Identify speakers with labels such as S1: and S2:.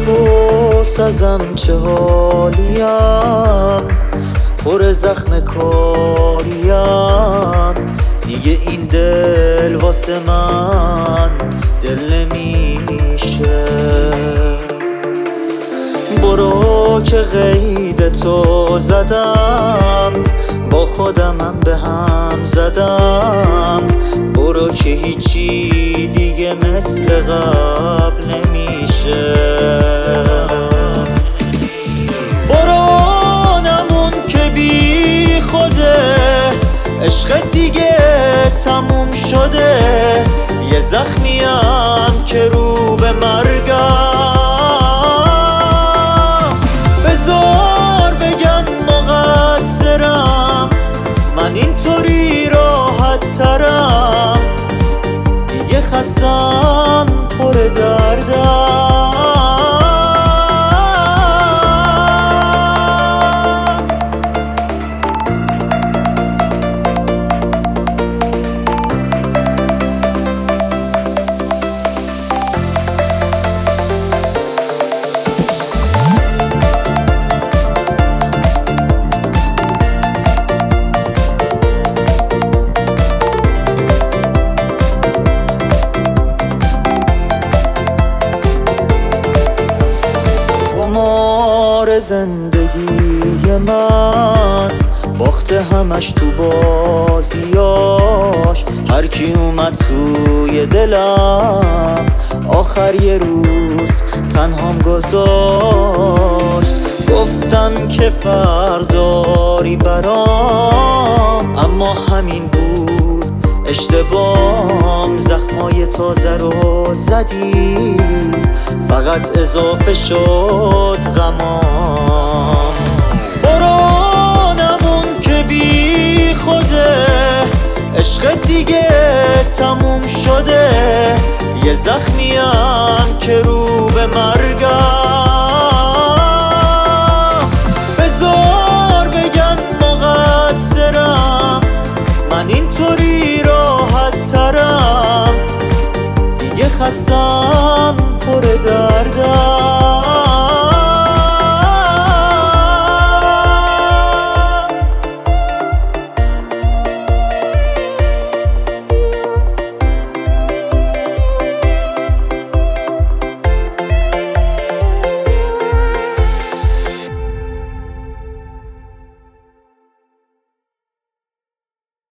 S1: نپرس ازم چه حالیم، پر زخم کاریم. دیگه این دل واسه من دل نمیشه. برو که قید تو زدم، با خودمم به هم زدم. برو که هیچی دیگه مثل قبل نمیشه. برو نمون که بی خوده، عشق دیگه تموم شده. یه زخمیم که رو به مرگم، بذار بگن مقصرم، من اینطوری راحت ترم. دیگه خستم پر دردم. زندگی من باخته همش تو بازیاش. هر کی اومد توی دلم آخر یه روز تنهام گذاشت. گفتم که فرداری برام، اما همین بود اشتباهم. زخمای تازه رو زدی، فقط اضافه شد غمام. برو نمون که بی خوده، عشق دیگه تموم شده. یه زخمیم که رو به مرگ